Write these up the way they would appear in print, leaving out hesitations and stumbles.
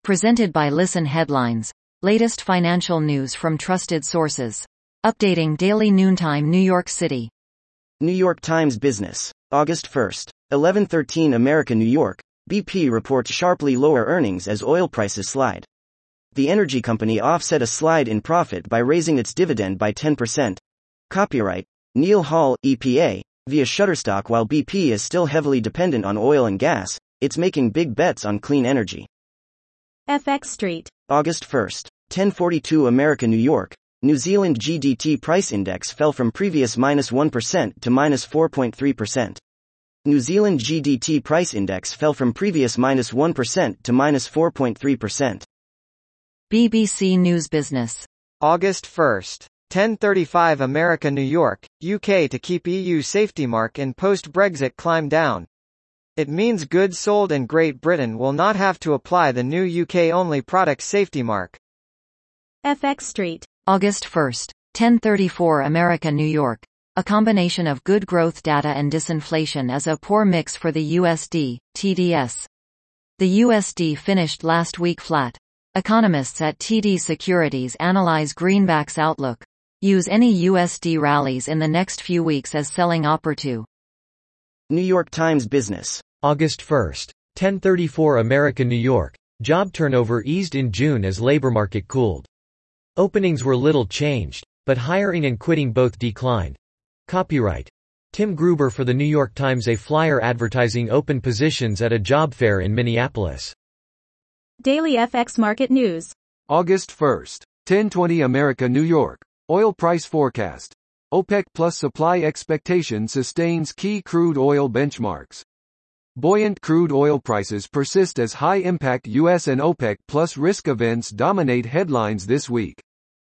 Presented by Listen Headlines. Latest financial news from trusted sources. Updating daily noontime New York City. New York Times Business. August 1st. 11:13 America New York. BP reports sharply lower earnings as oil prices slide. The energy company offset a slide in profit by raising its dividend by 10%. Copyright Neil Hall, EPA, via Shutterstock. While BP is still heavily dependent on oil and gas, it's making big bets on clean energy. FX Street. August 1st. 10:42 America New York. New Zealand GDT price index fell from previous -1% to -4.3%. New Zealand GDT price index fell from previous -1% to -4.3%. BBC News Business. August 1st. 10:35 America New York, UK to keep EU safety mark in post-Brexit climb down. It means goods sold in Great Britain will not have to apply the new UK-only product safety mark. FX Street. August 1st. 10:34 America New York. A combination of good growth data and disinflation is a poor mix for the USD, TDS. The USD finished last week flat. Economists at TD Securities analyze greenback's outlook. Use any USD rallies in the next few weeks as selling opportunity. New York Times Business. August 1st. 10:34 America New York. Job turnover eased in June as labor market cooled. Openings were little changed, but hiring and quitting both declined. Copyright Tim Gruber for the New York Times. A flyer advertising open positions at a job fair in Minneapolis. Daily FX Market News. August 1st. 10:20 America New York. Oil price forecast. OPEC plus supply expectation sustains key crude oil benchmarks. Buoyant crude oil prices persist as high-impact U.S. and OPEC plus risk events dominate headlines this week.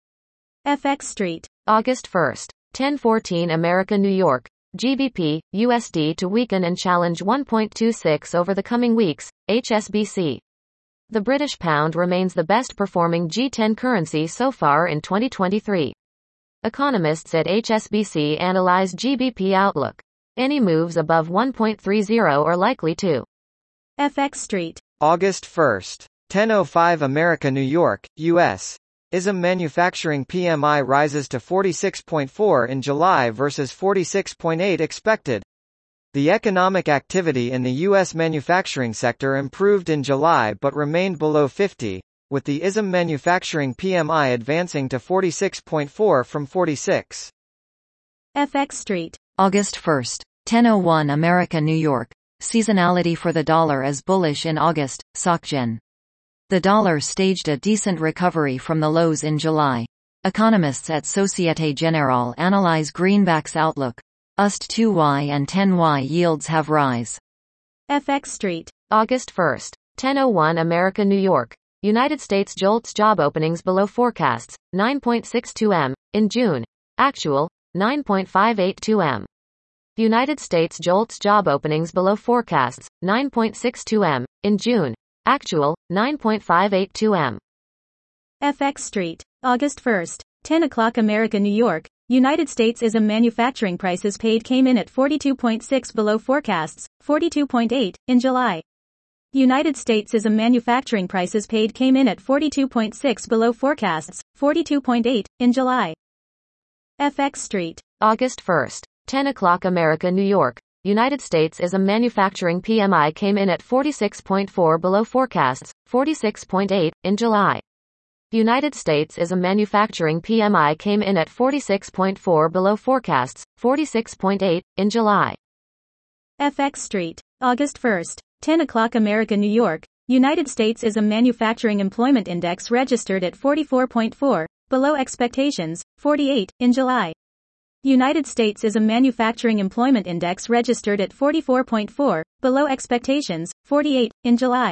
FX Street. August 1st. 10:14 America New York. GBP, USD to weaken and challenge 1.26 over the coming weeks, HSBC. The British pound remains the best performing G10 currency so far in 2023. Economists at HSBC analyze GBP outlook. Any moves above 1.30 are likely to. FX Street. August 1st. 10:05 America New York, US. ISM manufacturing PMI rises to 46.4 in July versus 46.8 expected. The economic activity in the U.S. manufacturing sector improved in July but remained below 50, with the ISM manufacturing PMI advancing to 46.4 from 46. FX Street. August 1st. 10:01 America New York. Seasonality for the dollar is bullish in August, SocGen. The dollar staged a decent recovery from the lows in July. Economists at Societe Generale analyze greenback's outlook. USD 2Y and 10Y yields have rise. FX Street. August 1st. 10:01 America New York. United States JOLTS job openings below forecasts, 9.62 M, in June. Actual, 9.582 M. United States JOLTS job openings below forecasts, 9.62 M, in June. Actual, 9.582 M. FX Street. August 1st. 10 o'clock America New York. United States ISM manufacturing prices paid came in at 42.6 below forecasts, 42.8, in July. United States ISM manufacturing prices paid came in at 42.6 below forecasts, 42.8, in July. FX Street. August 1st. 10 o'clock America New York. United States ISM manufacturing PMI came in at 46.4 below forecasts, 46.8, in July. United States ISM manufacturing PMI came in at 46.4 below forecasts, 46.8, in July. FX Street. August 1st. 10 o'clock America New York. United States ISM manufacturing employment index registered at 44.4, below expectations, 48, in July. United States ISM manufacturing employment index registered at 44.4, below expectations, 48, in July.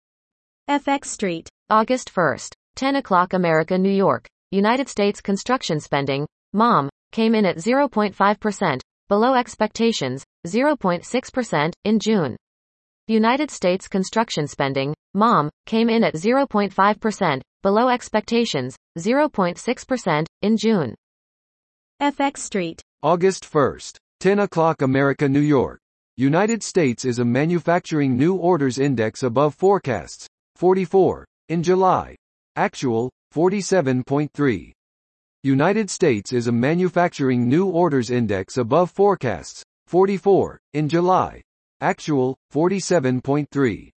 FX Street. August 1st. 10 o'clock America New York. United States construction spending, MOM, came in at 0.5%, below expectations, 0.6%, in June. United States construction spending, MOM, came in at 0.5%, below expectations, 0.6%, in June. FX Street. August 1st. 10 o'clock America New York. United States ISM manufacturing new orders index above forecasts, 44, in July. Actual, 47.3. United States is a manufacturing new orders index above forecasts, 44, in July. Actual, 47.3.